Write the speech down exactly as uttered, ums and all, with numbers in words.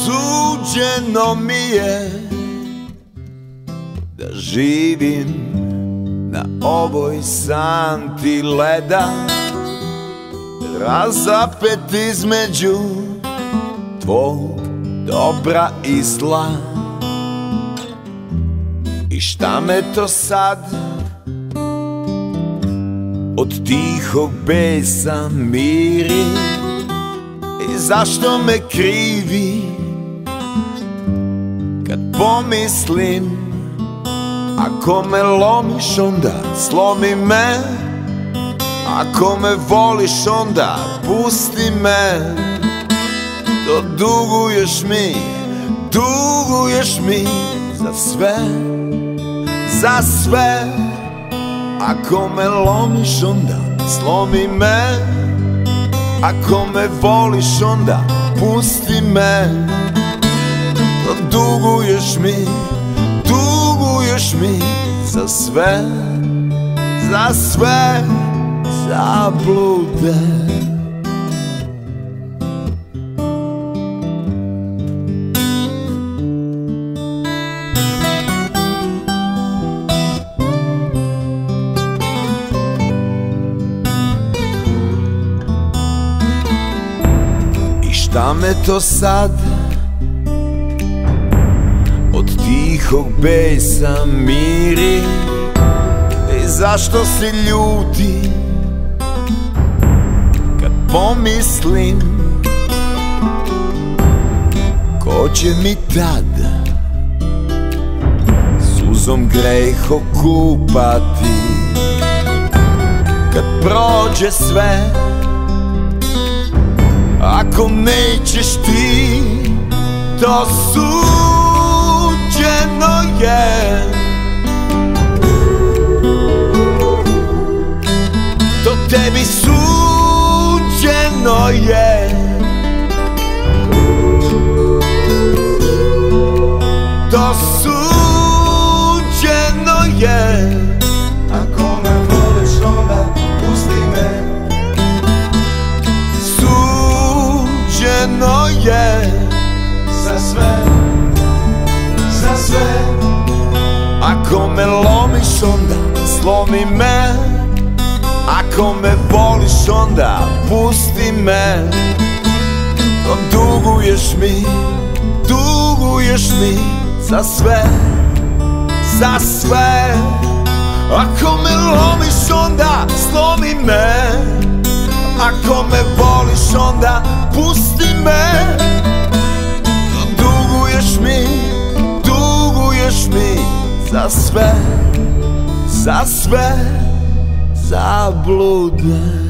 Suđeno mi je da živim na ovoj santi leda, razapet između tvog dobra i zla. I šta me to sad od tihog besa miri? I zašto me krivi kad pomislim, ako me lomiš onda slomi me, ako me voliš onda pusti me. To duguješ mi, duguješ mi za sve, za sve. Ako me lomiš onda slomi me, ako me voliš onda pusti me. To duguješ mi, duguješ mi za sve, za sve zablude. Šta me to sad od tihog besa miri? I zašto se ljuti kad pomislim, ko će mi tad suzom greh okupati kad prođe sve? Ako nećeš ti, to suđeno je. To tebi suđeno je. To suđeno je. Ako me voliš onda pusti me. Suđeno je Za sve, za sve. Ako me lomiš onda slomi me, ako me voliš onda pusti me. To duguješ mi, duguješ mi za sve, za sve. Ako me lomiš onda slomi me, ako me voliš onda pusti me. Duguješ mi, duguješ mi za sve, za sve zablude.